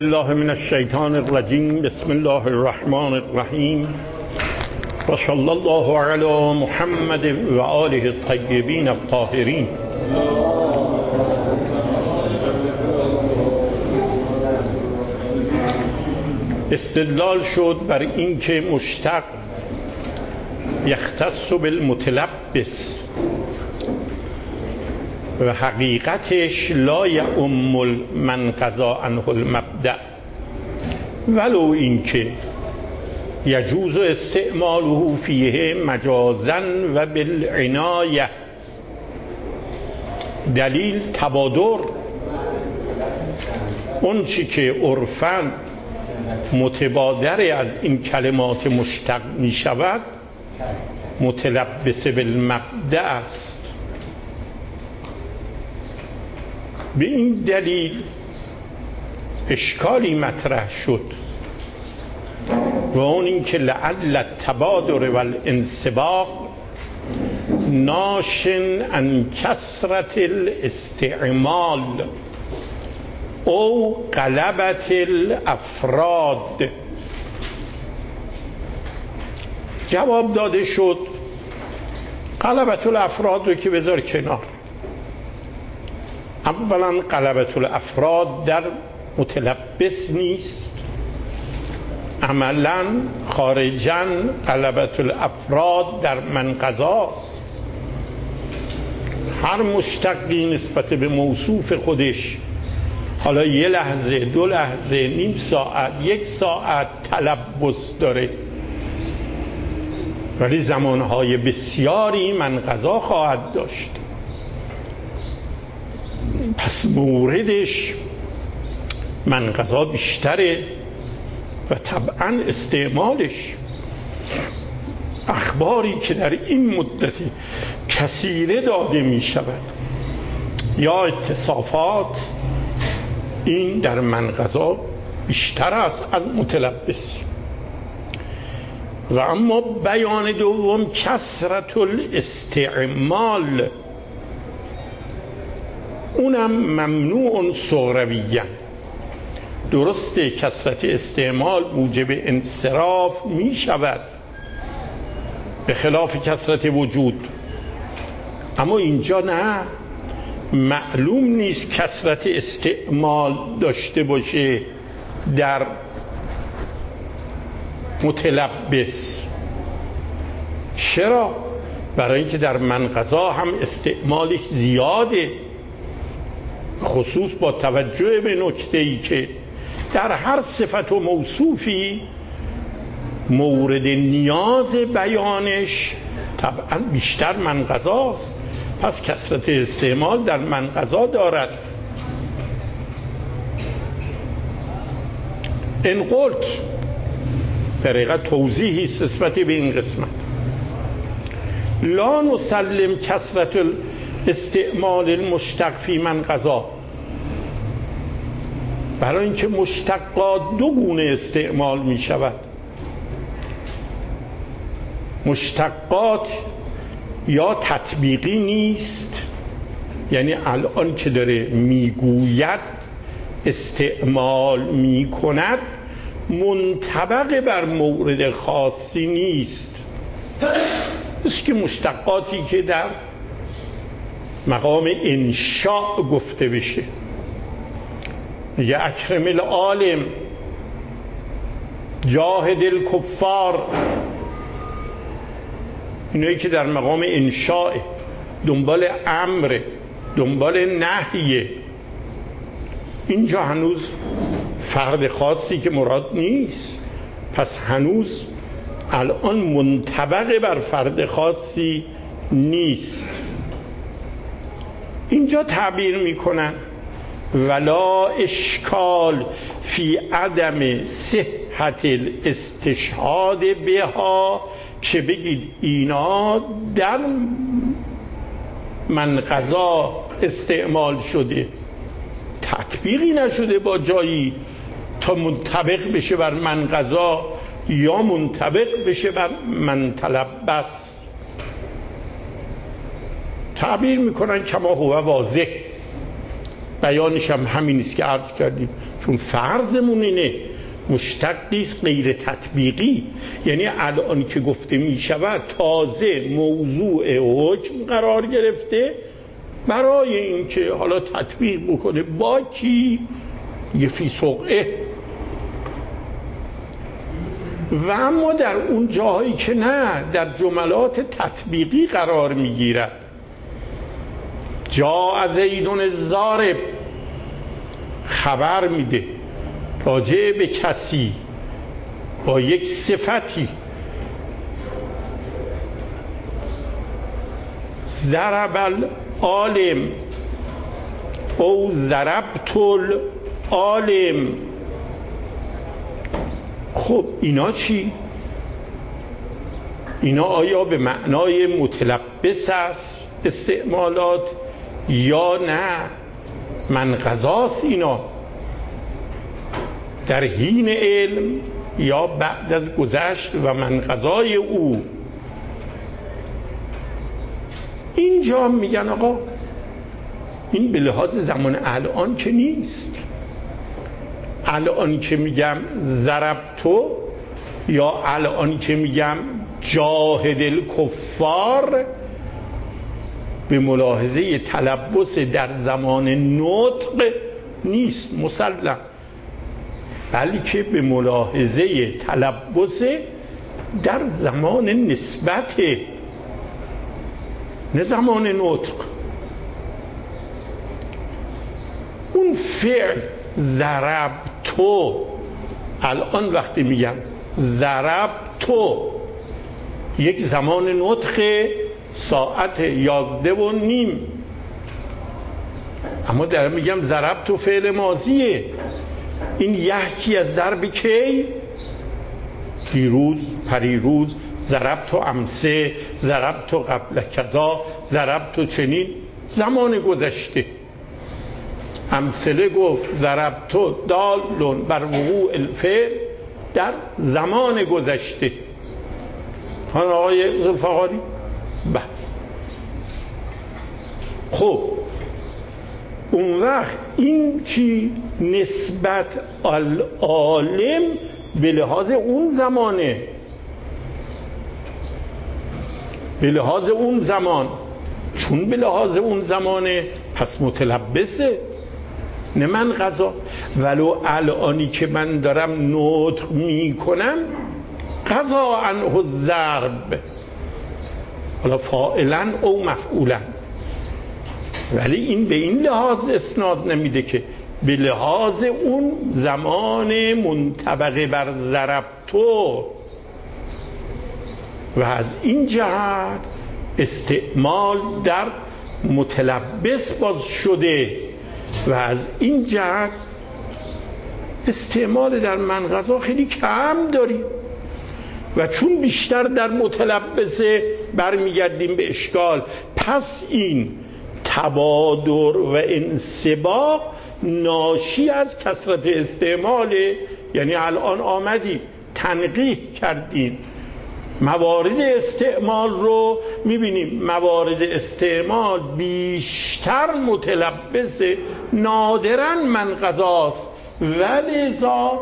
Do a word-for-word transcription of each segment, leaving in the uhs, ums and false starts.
الله من الشیطان الرجیم. بسم الله الرحمن الرحیم و صلی الله علی محمد و آله الطیبین الطاهرین. استدلال شد بر اینکه مشتق یختص بالمتلبس و حقیقتش لا یعم من قضا عنه المبدأ، ولو اینکه یجوز استعماله فیه مجازا و بالعنایه. دلیل تبادر، اون چی که عرفاً متبادر از این کلمات مشتق می شود متلبس بالمبدأ است. به این دلیل اشکالی مطرح شد و اون این که لعل التبادر و الانسباق ناشن عن کثرت الاستعمال او غلبت الافراد. جواب داده شد غلبت الافراد رو که بذار کنار. اولا غلبت الافراد در متلبس نیست، عملا خارجا غلبت الافراد در من قضاست. هر مشتقی نسبت به موصوف خودش حالا یه لحظه، دو لحظه، نیم ساعت، یک ساعت تلبس داره، ولی زمانهای بسیاری من قضا خواهد داشت. پس موردش من قضا بیشتره و طبعا استعمالش اخباری که در این مدت کثیره داده می شود یا اتصافات، این در من قضا بیشتر است از متلبس. و اما بیان دوم کثرت الاستعمال، اونم ممنوع صغرویاً. درسته کثرت استعمال موجب انصراف می شود به خلاف کثرت وجود، اما اینجا نه، معلوم نیست کثرت استعمال داشته باشه در متلبس. چرا؟ برای اینکه در من قضا هم استعمالش زیاده، خصوص با توجه به نکته‌ای که در هر صفت و موصوفی مورد نیاز بیانش طبعا بیشتر من قضاست، پس کثرت استعمال در من قضا دارد. ان قلت طریقه توضیحی است نسبت به این قسمت. لا نسلم کثرت استعمال المشتق فی من قضا، برای اینکه مشتقات دو گونه استعمال می شود. مشتقات یا تطبیقی نیست، یعنی الان که داره میگوید استعمال می کند منطبق بر مورد خاصی نیست، است که مشتقاتی که در مقام انشاء گفته بشه، میگه اکرم العالم، جاهد الکفار، اینایی که در مقام انشاء دنبال امر، دنبال نهیه، اینجا هنوز فرد خاصی که مراد نیست، پس هنوز الان منطبق بر فرد خاصی نیست. اینجا تعبیر میکنن ولا اشکال فی عدم صحت الاستشهاد بها، که بگید اینا در من قضا استعمال شده، تطبیقی نشده با جایی تا منطبق بشه بر من قضا یا منطبق بشه بر من تلبس. تعبیر میکنن کما هو واضح، بیانش هم همین است که عرض کردیم، چون فرضمون اینه مشتقی است غیر تطبیقی، یعنی الان که گفته می شود تازه موضوع حکم قرار گرفته برای اینکه حالا تطبیق بکنه با کی؟ یه فی سقعه. و اما در اون جاهایی که نه، در جملات تطبیقی قرار میگیرد. جا زیدون الضارب خبر میده راجع به کسی با یک صفتی. ضرب العالم او ضربت العالم. خب اینا چی؟ اینا آیا به معنای متلبس است استعمالات یا نه منقضاست؟ اینا در حین علم یا بعد از گذشت و منقضای او. اینجا میگن آقا این به لحاظ زمان الان که نیست. الان که میگم ضربتو یا الان که میگم جاهد الکفار به ملاحظه تلبس در زمان نطق نیست مسلم، بلکه به ملاحظه تلبس در زمان نسبت، نه زمان نطق. اون فعل ضربتو الان وقتی میگم ضربتو یک زمان نطق ساعت یازده و نیم، اما در میگم ضربتو فعل ماضیه. این یحکی از ضرب کی؟ دیروز، پریروز، ضربتو امسه، ضربتو قبل کذا، ضربتو چنین، زمان گذشته. امثله گفت ضربتو دالون بر وقوع الفعل در زمان گذشته. ها آقای ذوالفقاری؟ بله. خب اون وقت این چی؟ نسبت العالم به لحاظ اون زمانه، به لحاظ اون زمان. چون به لحاظ اون زمانه پس متلبسه، نه من قضا. ولو الانی که من دارم نطق می کنم قضا عنه الضرب، حالا فاعلا او مفعولا، ولی این به این لحاظ اسناد نمیده که به لحاظ اون زمان منطبق بر ضربتو. و از این جهت استعمال در متلبس باز شده و از این جهت استعمال در منقضا خیلی کم داریم. و چون بیشتر در متلبسه برمیگردیم به اشکال، پس این تبادر و انسباق ناشی از کثرت استعماله. یعنی الان آمدیم تنقیح کردیم موارد استعمال رو، میبینیم موارد استعمال بیشتر متلبس، نادرا منقضاست، ولذا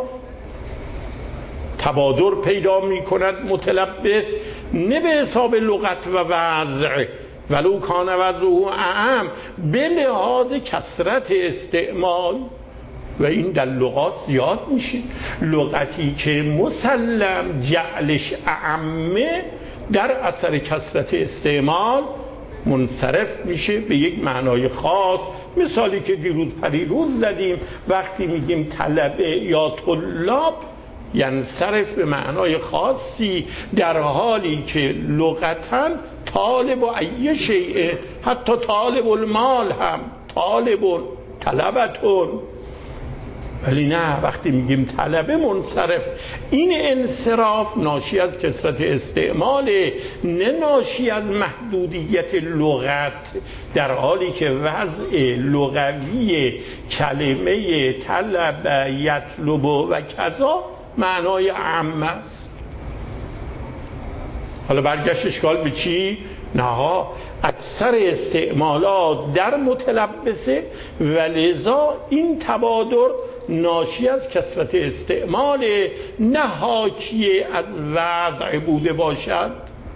تبادر پیدا میکند متلبس، نه به حساب لغت و وضع ولو کان وضعه اعم، به لحاظ کثرت استعمال. و این در لغات زیاد میشه. لغتی که مسلم جعلش اعمه در اثر کثرت استعمال منصرف میشه به یک معنای خاص. مثالی که دیروز پریروز زدیم، وقتی میگیم طلبه یا طلاب ینصرف به معنای خاصی، در حالی که لغتاً طالب و ای شیء، حتی طالب المال هم طالبون طلبتون، ولی نه وقتی میگیم طلبه منصرف. این انصراف ناشی از کثرت استعماله، نه ناشی از محدودیت لغت، در حالی که وضع لغوی کلمه طلب یطلب و کذا معنای عام است. حالا برگشت اشکال به چی؟ نه، اکثر استعمالات در متلبسه و لذا این تبادر ناشی از کثرت استعمال، نه حاکی از وضع بوده باشد.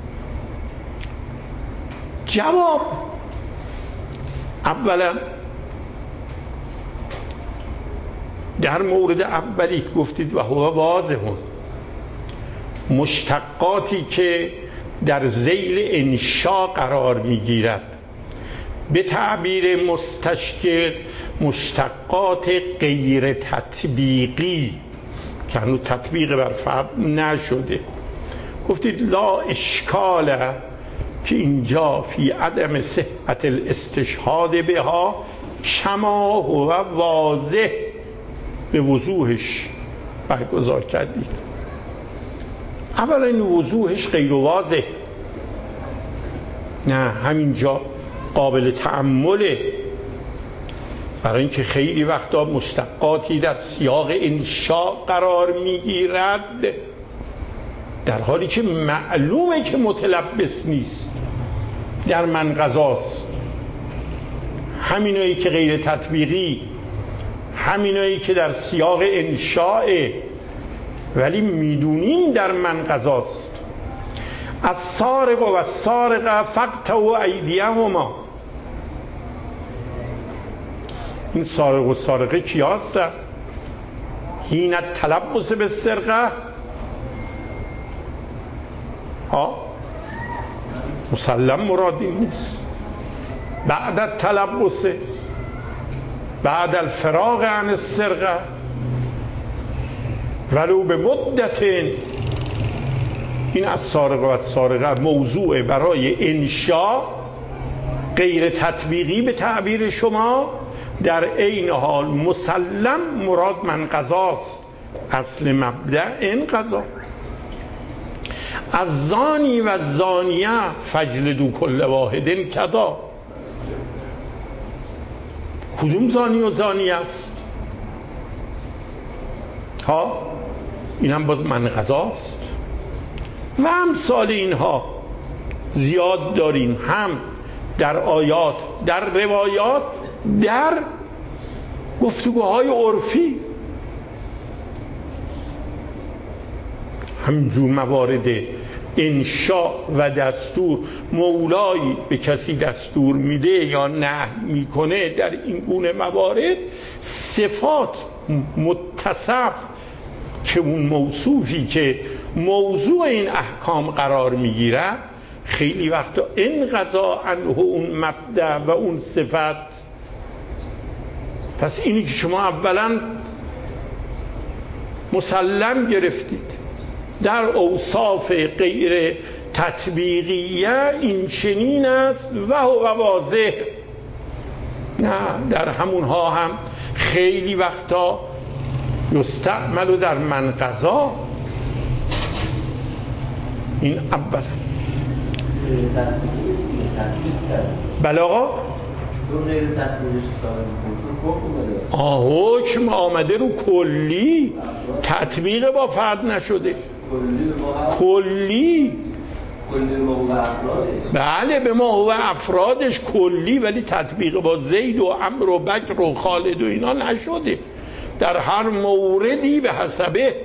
جواب: اولا در مورد اولی گفتید و هو واضحون، مشتقاتی که در ذیل انشا قرار میگیرد، به تعبیر مستشکل مشتقات غیر تطبیقی که هنوز تطبیق بر فرد نشده. گفتید لا اشکال که اینجا فی عدم صحت الاستشهاد بها کما هو واضح، به وضوحش برگزار کردید. اولا این وضوحش غیر واضح، نه همینجا قابل تأمله، برای اینکه خیلی وقتا مشتقاتی در سیاق انشاء قرار میگیرد در حالی که معلومه که متلبس نیست، در من قضاست. همینایی که غیر تطبیقی، همینایی که در سیاق انشاء، ولی میدونیم در من قضاست. از سارق و از سارقه فقطعوا ایدیهما، این سارق و سارقه کی هستن؟ حین التلبس بالسرقه، ها مسلم مرادی نیست. بعد التلبس، بعد الفراغ عن السرقه ولو به مدت، این از سارق و از سارقه موضوع برای انشاء غیر تطبیقی به تعبیر شما، در عین حال مسلم مراد من قضاست. اصل مبدأ این قضا. از زانی و زانیه فجلدوا کل واحد کذا، کدوم زانی و زانیه است؟ ها این هم باز من قضاست. و امثال اینها زیاد داریم، هم در آیات، در روایات، در گفتگوهای عرفی. همینجور موارد انشاء و دستور، مولایی به کسی دستور میده یا نهی میکنه، در این گونه موارد صفات متصف که اون موصوفی که موضوع این احکام قرار میگیره خیلی وقتا انقضا عنه اون مبدأ و اون صفت. پس اینی که شما اولا مسلم گرفتید در اوصاف غیر تطبیقیه این چنین است و هو واضح، نه در همونها هم خیلی وقتا یستعمل در من قضا. این اول. بله آقا، آه حکم آمده رو کلی، تطبیق با فرد نشده. کلی بله به ما هو افرادش کلی، ولی تطبیق با زید و عمرو و بکر و خالد و اینا نشده. در هر موردی به حسبه.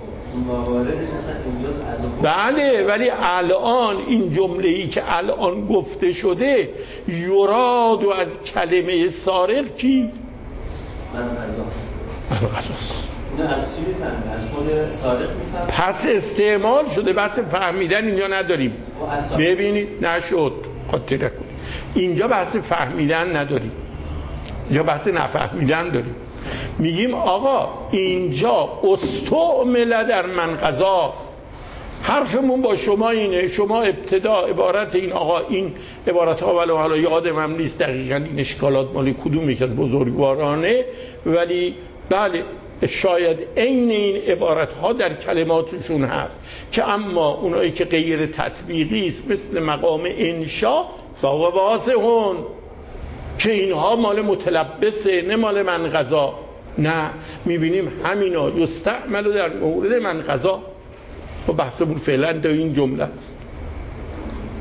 بله ولی الان این جمله‌ای که الان گفته شده یراد و از کلمه سارق کی؟ من قضا. من قضاست. از چی میفهمید؟ از خود سارق میفهمید؟ پس استعمال شده، بس فهمیدن اینجا نداریم. ببینید نشد، خاطره کن. اینجا بحث فهمیدن نداریم، اینجا بحث نفهمیدن داریم. میگیم آقا اینجا استعمل در من قضا. حرفمون با شما اینه، شما ابتدا عبارت این آقا این عبارت ها ولو حالا یادم هم نیست دقیقاً این اشکالات مالی کدوم یک از بزرگوارانه، ولی بله شاید عین این عبارت ها در کلماتشون هست که اما اونایی که غیر تطبیقی است مثل مقام انشا فهو واضحون که اینها مال متلبسه نه مال من قضا. نه میبینیم همینا یستعمل در مورد من قضا و بحثمون فعلا در این جمله است.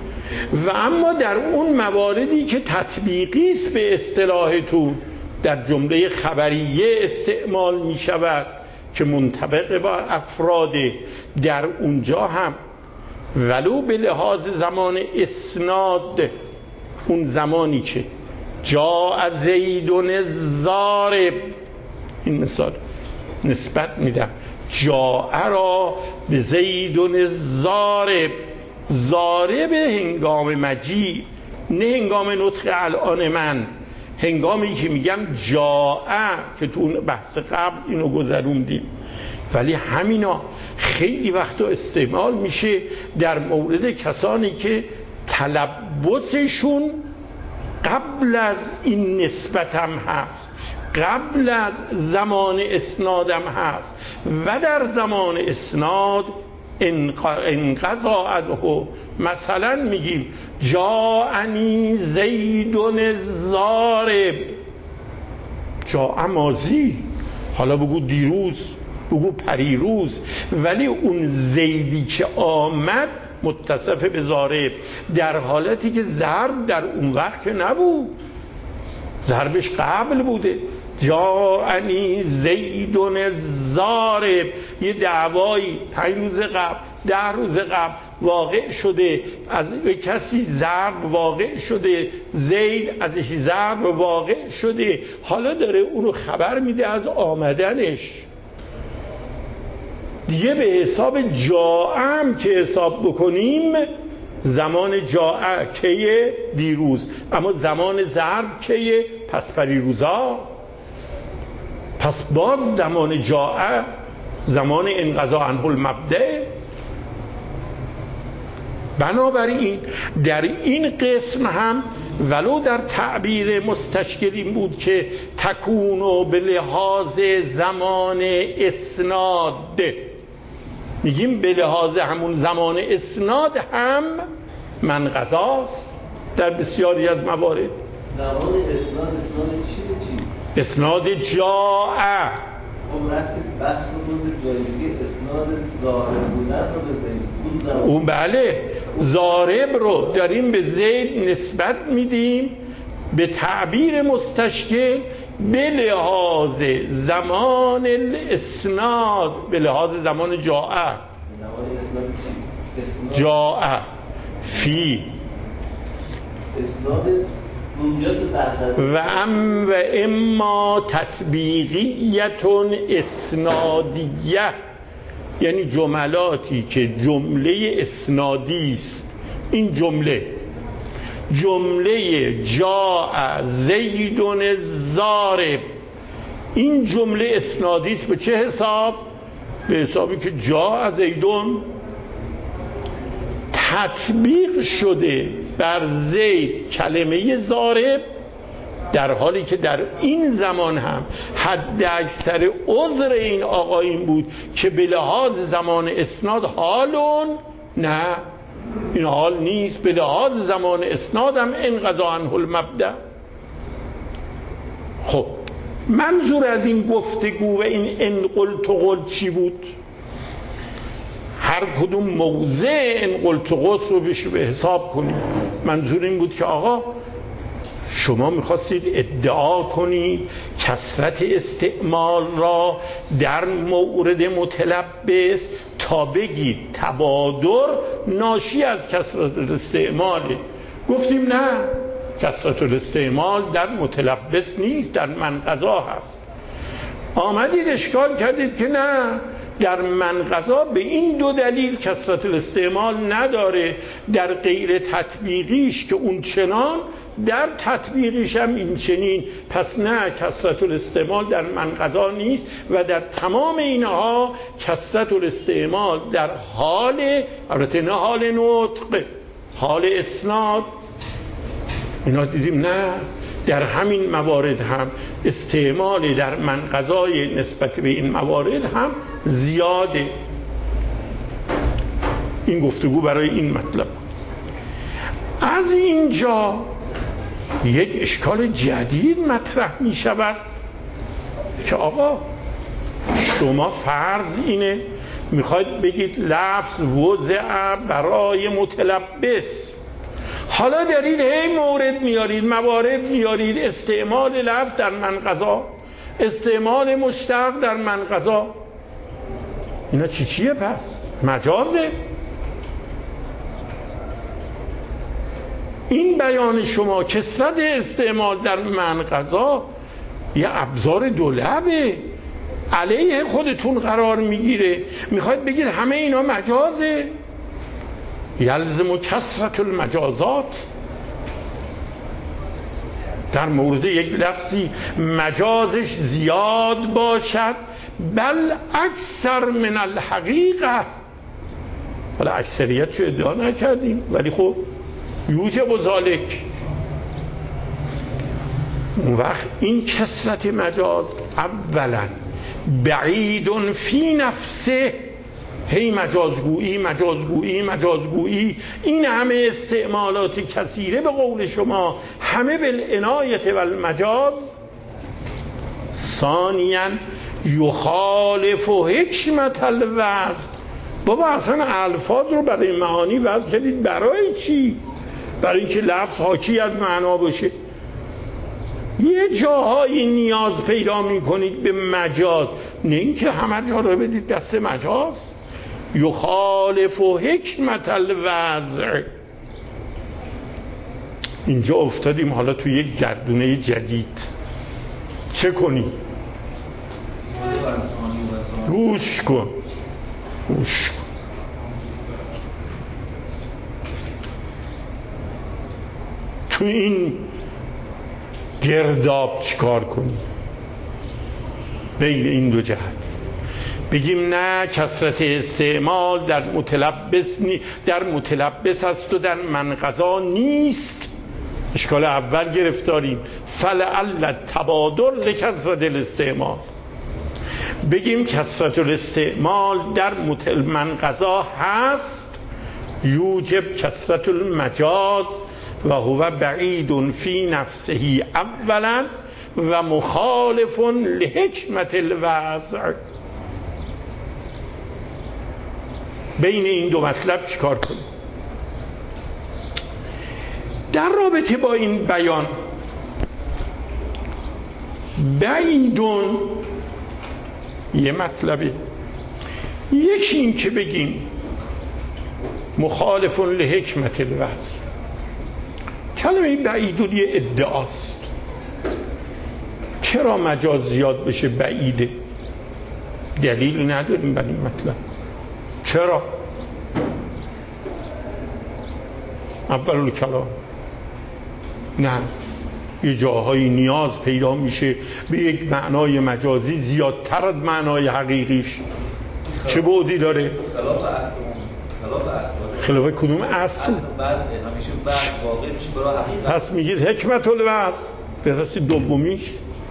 و اما در اون مواردی که تطبیقی است به اصطلاحتون در جمله خبریه استعمال می شود که منطبق بر افراد، در اونجا هم ولو به لحاظ زمان اسناد، اون زمانی که جاء زیدون ضارب، این مثال نسبت میدم، جاء را به زیدون ضارب، ضارب هنگام مجیء، نه هنگام نطق الان من، هنگامی که میگم جاء، که تو اون بحث قبل اینو گذروندیم. ولی همینا خیلی وقتا استعمال میشه در مورد کسانی که تلبسشون قبل از این نسبت هم هست، قبل از زمان اسنادم هست و در زمان اسناد انقضا عنه. مثلا میگیم جاءنی زیدون ضارب، جاء ماضی، حالا بگو دیروز، بگو پریروز، ولی اون زیدی که آمد متصف به ضارب، در حالتی که ضرب در اون وقت نبود، ضربش قبل بوده. جاءنی زیدون ضارب، یه دعوایی پنج روز قبل، ده روز قبل واقع شده، از کسی ضرب واقع شده، زید ازش ضرب واقع شده، حالا داره اونو خبر میده از آمدنش. دیگه به حساب جاءم که حساب بکنیم، زمان جاء کیه؟ دیروز. اما زمان ضرب کیه؟ پس پریروزا. پس باز زمان جاء زمان انقضا عنه المبدأ. بنابراین در این قسم هم ولو در تعبیر مستشکل این بود که تکونو به لحاظ زمان اسناد، میگیم به لحاظ همون زمان اسناد هم منقضاست در بسیاری از موارد. زمان اسناد اسناد چی به چی؟ اسناد جاء. اون وقتی بحث رو بود جای دیگه اسناد ضارب بودن رو به زید، اون اون بله ضارب رو داریم به زید نسبت میدیم به تعبیر مستشکل به لحاظ زمان الاسناد، به لحاظ زمان جاء. زمان اسناد چی؟ جاء فی اسناد اونجا که بحث و ام و اما تطبیقیتون اسنادیه، یعنی جملاتی که جمله اسنادی است. این جمله جمله جاء زیدون ضارب، این جمله اسنادی است. به چه حساب؟ به حسابی که جاء زیدون تطبیق شده بر زید کلمه ضارب، در حالی که در این زمان هم حد اکثر عذر این آقا این بود که به لحاظ زمان اسناد حالون، نه این حال نیست، به لحاظ زمان اسناد هم انقضا عنه المبدأ. خب منظور از این گفتگو و این ان قلت قل چی بود؟ هر کدوم موضع ان قلت قل رو بشه به حساب کنیم. منظور این بود که آقا شما میخواستید ادعا کنید کثرت استعمال را در مورد متلبس تا بگید تبادر ناشی از کثرت الاستعماله. گفتیم نه، کثرت الاستعمال در متلبس نیست، در منقضا هست. آمدید اشکال کردید که نه، در منقضا به این دو دلیل کثرت الاستعمال نداره، در غیر تطبیقیش که اون چنان، در تطبیقیش هم این چنین. پس نه، کثرت الاستعمال در منقضا نیست و در تمام اینها کثرت الاستعمال در حال، البته نه حال نطق، حال اسناد، اینا دیدیم نه، در همین موارد هم استعمال در منقضای نسبت به این موارد هم زیاده. این گفتگو برای این مطلب. از اینجا یک اشکال جدید مطرح می شود که آقا شما فرض اینه میخواید بگید لفظ وضع برای متلبس، حالا دارید هی مورد میارید، موارد میارید، استعمال لفظ در منقضا، استعمال مشتق در منقضا. اینا چی چیه پس؟ مجازه. این بیان شما کثرت استعمال در منقضا یه ابزار دولبه، علیه خودتون قرار میگیره، میخواید بگید همه اینا مجازه. یلزم کثرت المجازات، در مورد یک لفظی مجازش زیاد باشد، بل اکثر من الحقیقه. حالا اکثریت چو ادعا نکردیم، ولی خب یوجب ذالک. اون وقت این کثرت مجاز اولا بعید فی نفسه، هی مجازگویی مجازگویی مجازگویی، این همه استعمالات کثیره به قول شما همه بالعنایت و المجاز. ثانیا یخالف حکمت الوضع. بابا اصلا الفاظ رو برای معانی وضع کردید برای چی؟ برای اینکه لفظ حاکی از معنا باشه. یه جاهایی نیاز پیدا میکنید به مجاز، نه اینکه همه جا رو بدید دست مجاز. یخالف حکمت الوضع. اینجا افتادیم حالا توی یک گردونه جدید. چه کنی؟ گوش کن گوش کن. تو این گرداب چیکار کنی؟ بین این دو جهت بگیم نه کثرت استعمال در متلبس نی در متلبس است و در منقضا نیست. اشکال اول گرفتاریم، فلعل التبادل لکثرت الاستعمال. بگیم کثرت الاستعمال در منقضا هست، یوجب کثرت المجاز و هو بعید فی نفسه اولا و مخالف لحکمت الوضع. بین این دو مطلب چیکار کنیم؟ در رابطه با این بیان بعیدون یه مطلبه، یکی این که بگیم مخالف لحکمت الوضع. کلمه بعیدون یه ادعاست. چرا مجاز زیاد بشه بعیده؟ دلیلی نداریم برای این مطلب. چرا؟ اول کلام نه، یه جاهایی نیاز پیدا میشه به یک معنای مجازی زیادتر از معنای حقیقیش. چه بعدی داره؟ خلاف اصل خلاف اصل خلاف کدوم اصل؟ اصل همیشه بعد واقع میشه برای حقیقت. پس میگید حکمت الوضع. برسی دومیش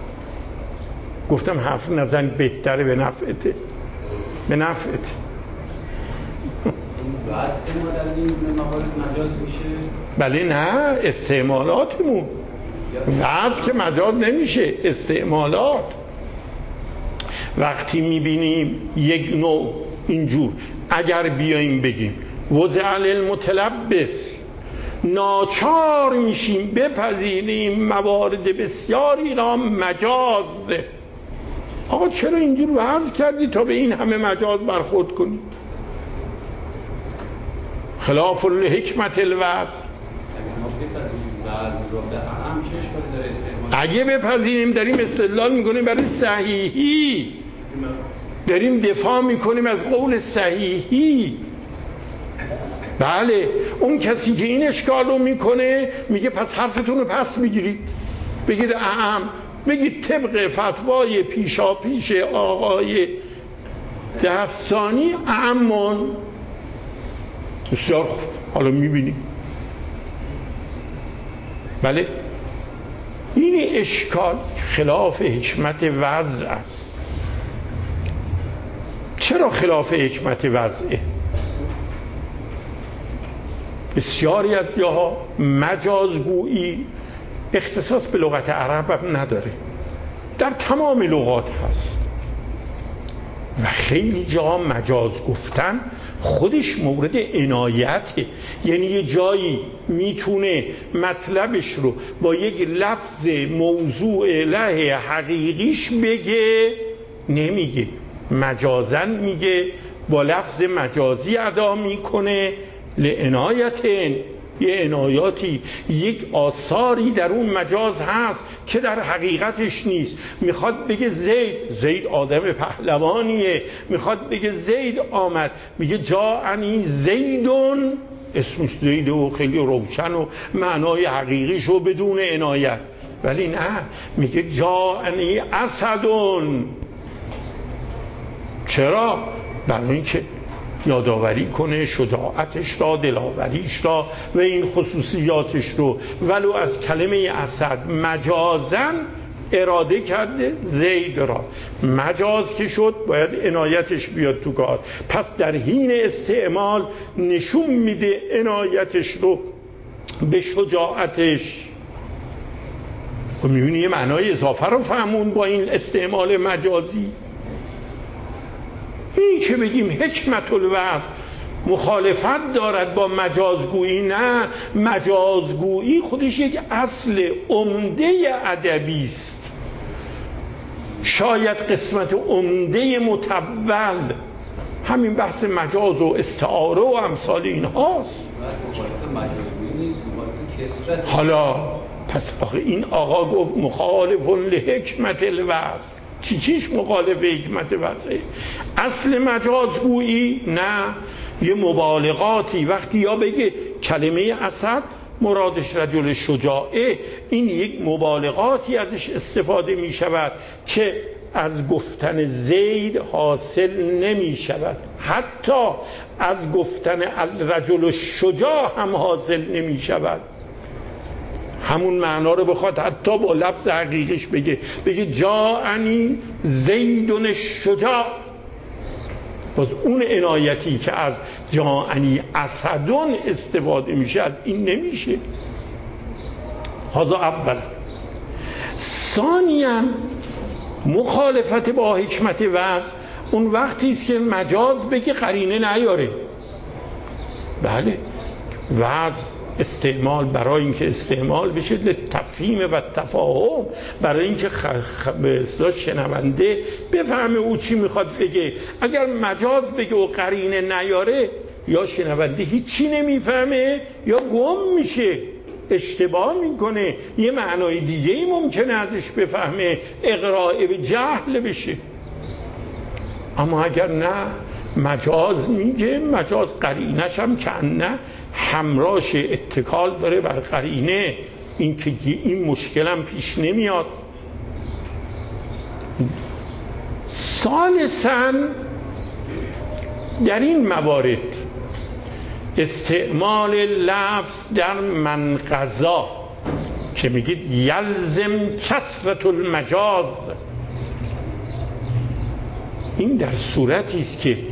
گفتم حرف نزن، بهتره، به نفعته به نفعته. واسه ما در این موارد مجاز میشه؟ بله نه، استعمالاتمون وضع که مجاز نمیشه، استعمالات. وقتی میبینیم یک نوع اینجور، اگر بیاییم بگیم وضع المتلبس، ناچار میشیم بپذیریم موارد بسیاری را مجاز. آقا چرا اینجور وضع کردی تا به این همه مجاز برخورد کنی؟ خلاف الحکمت الوضع. اگه بپذیریم داریم استدلال میکنیم برای صحیحی، داریم دفاع میکنیم از قول صحیحی. بله، اون کسی که این اشکال رو میکنه میگه پس حرفتون رو پس میگیری، بگید اعم، بگید طبق فتوای پیشا پیش آقای دستانی اعمون. بسیار خوب، حالا میبینیم. بله، این اشکال خلاف حکمت وضع است. چرا خلاف حکمت وضعه؟ بسیاری از جاها مجازگویی اختصاص به لغت عرب هم نداره، در تمام لغات هست. و خیلی جا مجاز گفتن خودش مورد عنایته، یعنی یه جایی میتونه مطلبش رو با یک لفظ موضوع له حقیقیش بگه، نمیگه، مجازن میگه، با لفظ مجازی ادا میکنه. لعنایتن، یه عنایاتی، یک آثاری در اون مجاز هست که در حقیقتش نیست. میخواد بگه زید، زید آدم پهلوانیه، میخواد بگه زید آمد، میگه جاءنی زیدون، اسمش زیده و خیلی روشن و معنای حقیقیش رو بدون عنایت. ولی نه، میگه جاءنی اسدون. چرا؟ برای اینکه یادآوری کنه شجاعتش را، دلاوریش را و این خصوصیاتش رو، ولو از کلمه اسد مجازن اراده کرده زید را. مجاز که شد باید عنایتش بیاد تو کار، پس در حین استعمال نشون میده عنایتش رو به شجاعتش. و میبینی یه معنای اضافه رو فهمون با این استعمال مجازی. این که بگیم حکمت الوعظ مخالفت دارد با مجازگویی، نه، مجازگویی خودش یک اصل عمده ادبی است، شاید قسمت عمده متول همین بحث مجاز و استعاره و امثال این هاست. حالا پس آخه این آقا گفت مخالف لحکمت الوعظ، چی چیش مخالف حکمت وضعه؟ اصل مجازگویی نه، یه مبالغاتی. وقتی یا بگه کلمه اسد مرادش رجل شجاعه، این یک مبالغاتی ازش استفاده می شود که از گفتن زید حاصل نمی شود، حتی از گفتن رجل شجاع هم حاصل نمی شود. همون معنا رو بخواد حتی با لفظ حقیقیش بگه، بگه جاءنی زیدون شجاع، باز اون عنایتی که از جاءنی اسدون استفاده میشه از این نمیشه. هذا اول. ثانیاً مخالفت با حکمت وضع اون وقتی است که مجاز بگه قرینه نیاره. بله، وضع استعمال برای اینکه استعمال بشه لتفهیم و تفاهم، برای اینکه به اصطلاح شنونده بفهمه او چی میخواد بگه. اگر مجاز بگه و قرینه نیاره، یا شنونده هیچی نمیفهمه یا گم میشه، اشتباه میکنه، یه معنای دیگه ای ممکنه ازش بفهمه، اغراء به جهل بشه. اما اگر نه، مجاز میگه، مجاز قرینش هم کنه همراهش اتکال داره بر قرینه، این که این مشکل هم پیش نمیاد. ثالثاً در این موارد استعمال لفظ در منقضا که میگید یلزم کثرت المجاز، این در صورتی است که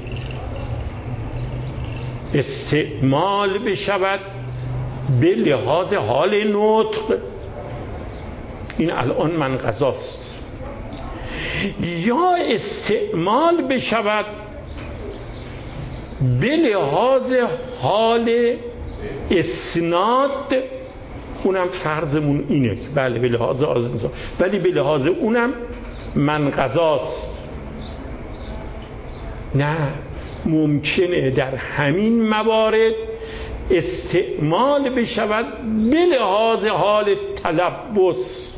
استعمال بشود به لحاظ حال نطق، این الان منقضاست، یا استعمال بشود به لحاظ حال اسناد، اونم فرضمون اینه که بله به لحاظ آزمزا، ولی به لحاظ اونم منقضاست. نه، ممکنه در همین موارد استعمال بشود به لحاظ حال تلبس.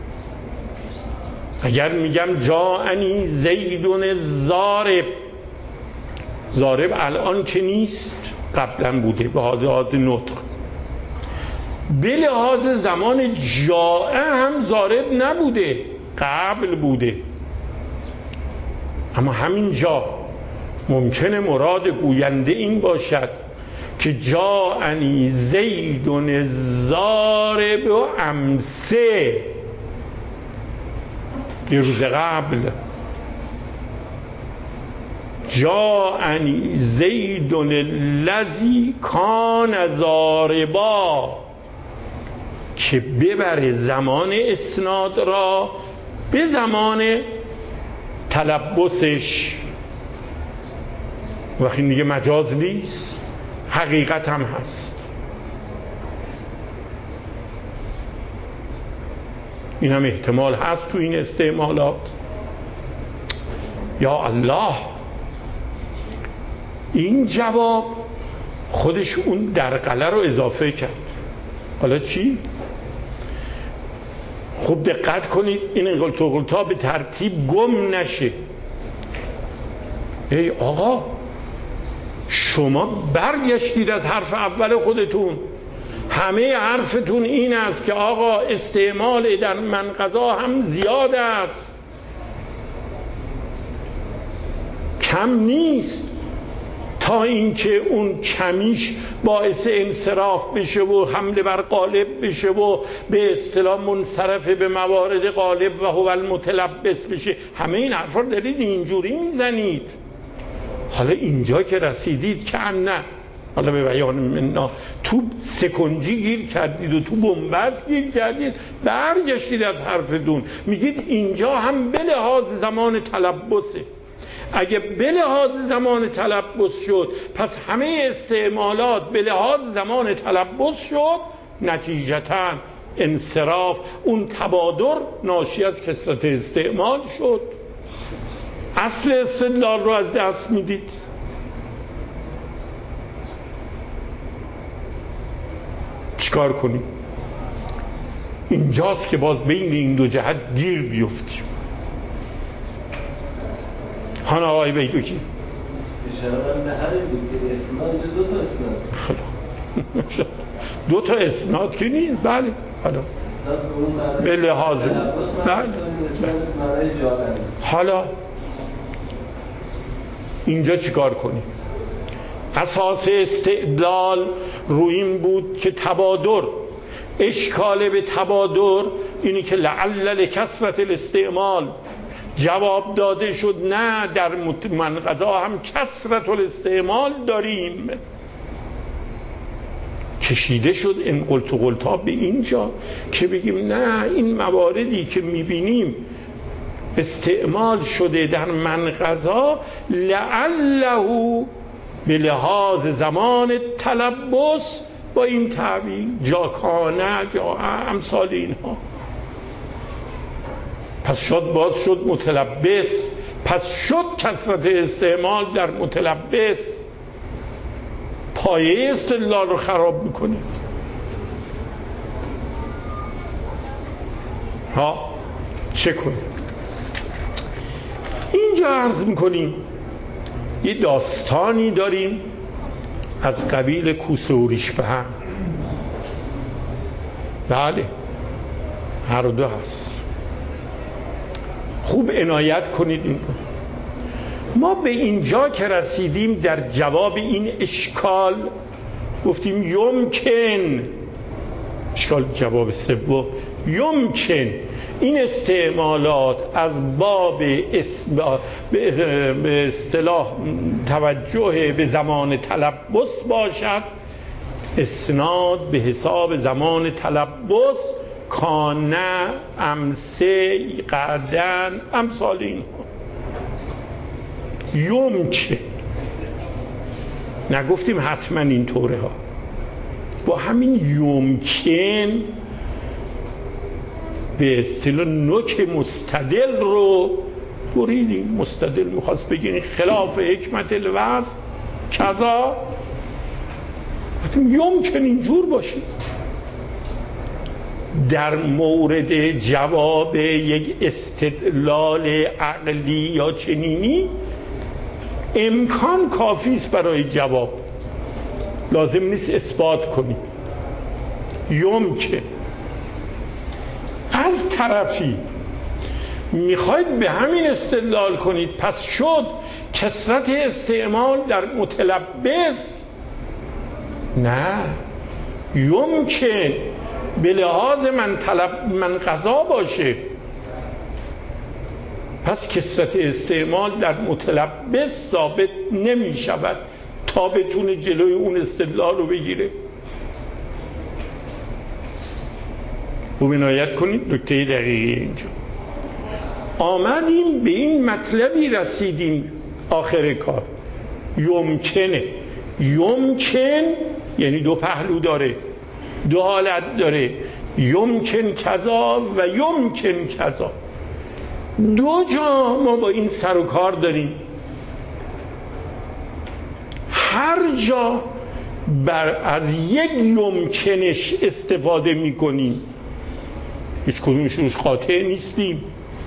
اگر میگم جاءنی زیدون ضارب، ضارب الان که نیست، قبلا بوده به حالت نطق، به لحاظ زمان جاء هم ضارب نبوده، قبل بوده. اما همین جا ممکنه مراد گوینده این باشد که جاءنی زیدون ضارب و امسه، یه روز قبل، جاءنی زیدون الذی کان ضاربا، که ببره زمان اسناد را به زمان تلبسش، وقتی میگه مجاز نیست حقیقت هم هست. این هم احتمال هست تو این استعمالات. یا الله، این جواب خودش اون درقله رو اضافه کرد. حالا چی؟ خوب دقت کنید این غلط‌وغلط‌ها به ترتیب گم نشه. ای آقا، شما برگشتید از حرف اول خودتون، همه حرفتون این است که آقا استعمال در منقضا هم زیاد است، کم نیست، تا اینکه اون کمیش باعث انصراف بشه و حمله بر غالب بشه و به اصطلاح منصرف به موارد غالب و هو المتلبس بشه. همه این حرفا رو دارید اینجوری میزنید. حالا اینجا که رسیدید که نه، حالا به بیان منا تو سکنجی گیر کردید و تو بنبست گیر کردید، برگشتید از حرفتون، میگید اینجا هم به لحاظ زمان تلبسه. اگه به لحاظ زمان تلبس شد پس همه استعمالات به لحاظ زمان تلبس شد، نتیجتاً انصراف، اون تبادر ناشی از کثرت استعمال شد. اصل استدلال رو از دست میدید. چیکار کنیم؟ اینجاست که باز بین این دو جهت گیر بیفتیم. هانا آقای بیدوکی اشاره به همین بود که اسناد دو تا اسناد خلا دو تا اسناد که نیست. بله حالا به لحاظ بله. حالا اینجا چیکار کنیم؟ اساس استدلال رو این بود که تبادر، اشکال به تبادر اینی که لعل لکثرت الاستعمال جواب داده شد نه در منقضا هم کثرت الاستعمال داریم. کشیده شد این قلت و قلت‌ها به اینجا که بگیم نه، این مواردی که میبینیم استعمال شده در منقضا لعله به لحاظ زمان تلبس با این تعبیر جاکانه جا امثال اینها، پس شد باز شد متلبس، پس شد کثرت استعمال در متلبس. پایه استدلال رو خراب میکنه. ها چه کنیم؟ اینجا عرض میکنیم یه داستانی داریم از قبیل کوسه و ریشپهن. بله هر دو هست. خوب عنایت کنید این رو. ما به اینجا که رسیدیم در جواب این اشکال گفتیم یمکن، اشکال جواب سوم، یمکن این استعمالات از باب به اصطلاح توجه به زمان تلبس باشد، اسناد به حساب زمان تلبس، کانه، امسه، قدن، امثال اینها. یمکن، نگفتیم حتما این طوره ها. با همین یمکن به اصطلاح نوک مستدل رو بریدیم. مستدل میخواست بگیم خلاف حکمت الوضع کذا، گفتیم یمکن اینجور باشه. در مورد جواب یک استدلال عقلی یا چنینی امکان کافی است برای جواب، لازم نیست اثبات کنی. یمکن. از طرفی میخواید به همین استدلال کنید پس شد کثرت استعمال در متلبس، نه، یمکن به لحاظ من طلب من قضا باشه، پس کثرت استعمال در متلبس ثابت نمی شود تا بتونه جلوی اون استدلال رو بگیره. خوب عنایت کنید نکته دقیقی اینجا. آمدیم به این مطلبی رسیدیم آخر کار یمکنه. یمکن یعنی دو پهلو داره، دو حالت داره، یمکن کذا و یمکن کذا. دو جا ما با این سر و کار داریم، هر جا بر از یک یمکنش استفاده میکنیم، هیچ کدومش روش قاطع نیستیم.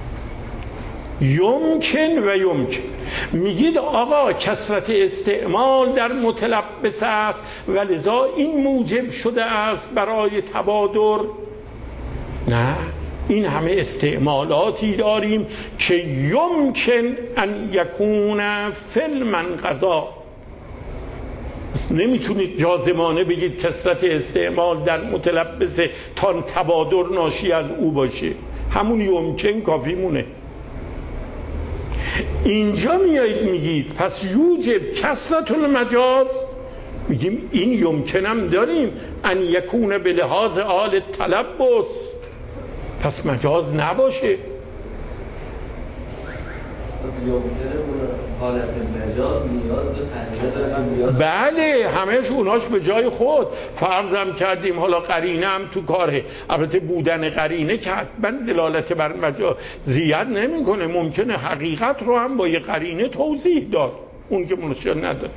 یمکن و یمکن. میگید آقا کثرت استعمال در متلبس است و لذا این موجب شده است برای تبادر. نه، این همه استعمالاتی داریم که یمکن ان یکون فی المنقضا. نمیتونید جازمانه بگید کثرت استعمال در متلبس تا تبادر ناشی از او باشه، همون یمکن کافی مونه. اینجا میایید میگید پس یوجب کثرت المجاز، میگیم این یمکنم داریم ان یکون به لحاظ آل تلبس، پس مجاز نباشه. حالت مجاز نیاز به قرینه داره. بله، همهش اوناش به جای خود. فرضم کردیم حالا قرینه هم تو کاره، البته بودن قرینه که حتما دلالت بر مجازیت نمیکنه، ممکنه حقیقت رو هم با یه قرینه توضیح داد، اون که مشکل نداره.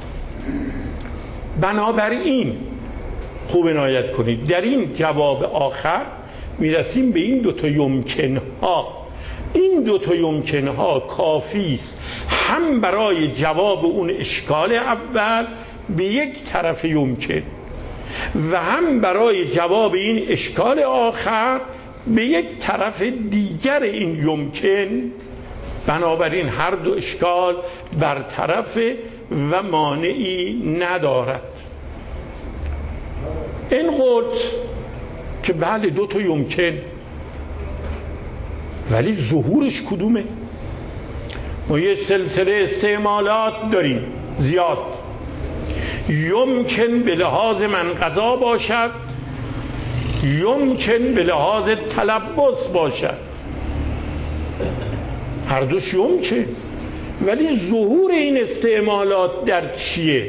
بنابراین خوب عنایت کنید، در این جواب آخر میرسیم به این دوتا یمکنها. این دوتا یمکنها کافی است هم برای جواب اون اشکال اول به یک طرف یمکن و هم برای جواب این اشکال آخر به یک طرف دیگر این یمکن. بنابراین هر دو اشکال برطرف و مانعی ندارد. این قلت که بله دو تا یمکن، ولی ظهورش کدومه؟ ما یه سلسله استعمالات داریم زیاد. یمکن به لحاظ منقضا باشد، یمکن به لحاظ تلبس باشد، هر دوش یمکن. ولی ظهور این استعمالات در چیه؟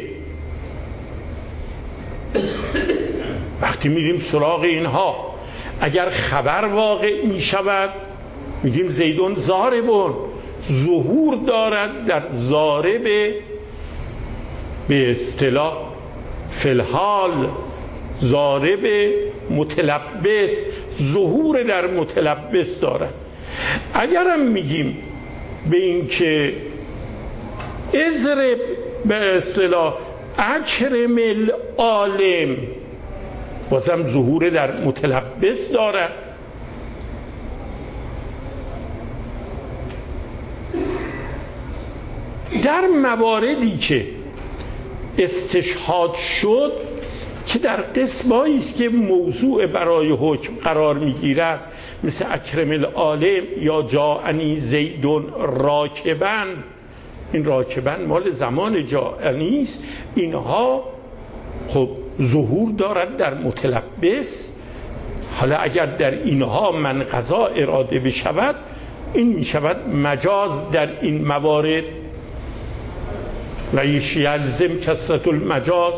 وقتی میریم سراغ اینها، اگر خبر واقع می شود میگیم زیدون ضاربون، ظهور دارد در ضارب به اصطلاح فلحال، ضارب متلبس ظهور در متلبس دارد. اگرم میگیم به این که اضرب به اصطلاح اکرم العالم، بازم ظهور در متلبس دارد. در مواردی که استشهاد شد که در قسمایی است که موضوع برای حکم قرار میگیرد، مثل اکرم العالم یا جاءنی زیدون راکبن، این راکبن مال زمان جاءنی است، اینها خب ظهور دارد در متلبس. حالا اگر در اینها منقضا اراده بشود، این میشود مجاز در این موارد. و یلزم کثرت المجاز،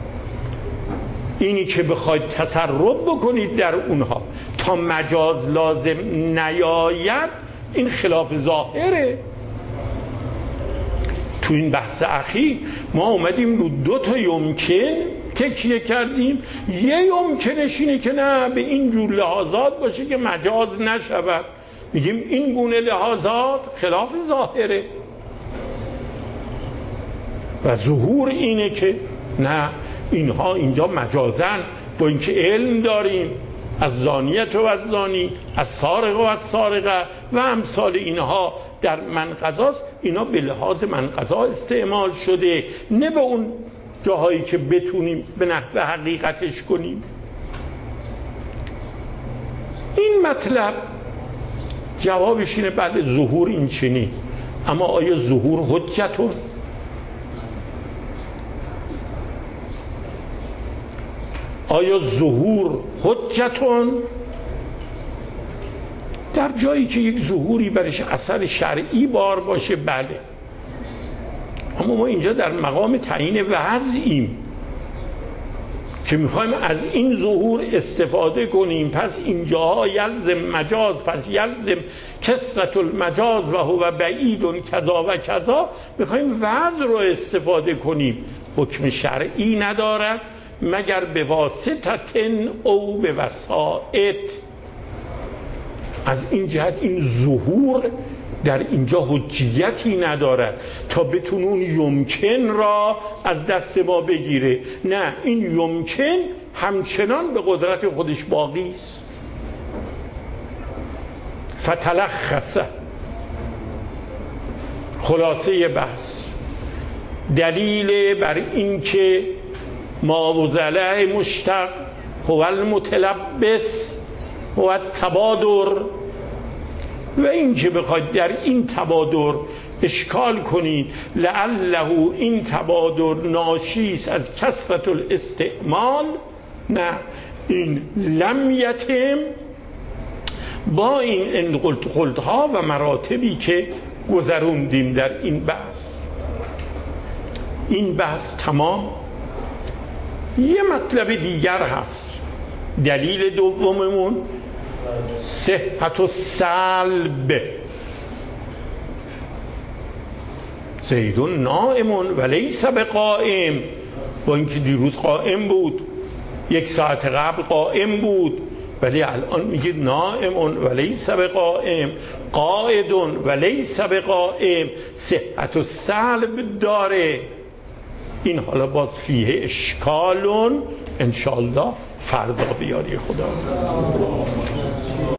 اینی که بخواید تصرف بکنید در اونها تا مجاز لازم نیاید، این خلاف ظاهره. تو این بحث اخیر ما اومدیم رو دو تا یمکن تکیه کردیم. یه یمکنش اینه که نه به این جور لحاظات باشه که مجاز نشود، میگیم این گونه لحاظات خلاف ظاهره. و ظهور اینه که نه، اینها اینجا مجازن، با اینکه علم داریم از زانیت و از زانی، از سارق و از سارقه و امثال اینها در منقضاست، اینا به لحاظ منقضا استعمال شده، نه به اون جاهایی که بتونیم به نحو حقیقتش کنیم. این مطلب جوابش اینه بله ظهور این چنین، اما آیا ظهور حجتون؟ آیا ظهور حجتون؟ در جایی که یک ظهوری برش اثر شرعی بار باشه بله، اما ما اینجا در مقام تعیین وضعیم که میخوایم از این ظهور استفاده کنیم. پس اینجاها یلزم مجاز، پس یلزم کسرت المجاز و هو بعید کذا و کذا، میخوایم وضع رو استفاده کنیم. حکم شرعی ندارد مگر به واسطت او به وسائط. از این جهت این ظهور در اینجا حجیتی ندارد تا بتونه اون یمکن را از دست ما بگیره. نه، این یمکن همچنان به قدرت خودش باقی است. فتلخصه، خلاصه بحث، دلیل بر این که ما وزله مشتق هو المتلبس هو التبادر، و این که بخواید در این تبادر اشکال کنید لعله این تبادر ناشیست از کثرت الاستعمال، نه، این لم یتم با این قلتها و مراتبی که گذروندیم در این بحث. این بحث تمام. یه مطلب دیگر هست، دلیل دوممون صحت و سلب. زیدون نائمون و لیس بقائم، با اینکه دیروز قائم بود، یک ساعت قبل قائم بود، ولی الان میگه نائمون و لیس بقائم، قائدون و لیس بقائم، صحت و سلب داره. این حالا باز فیه اشکالون، انشالله فردا بیاری خدا.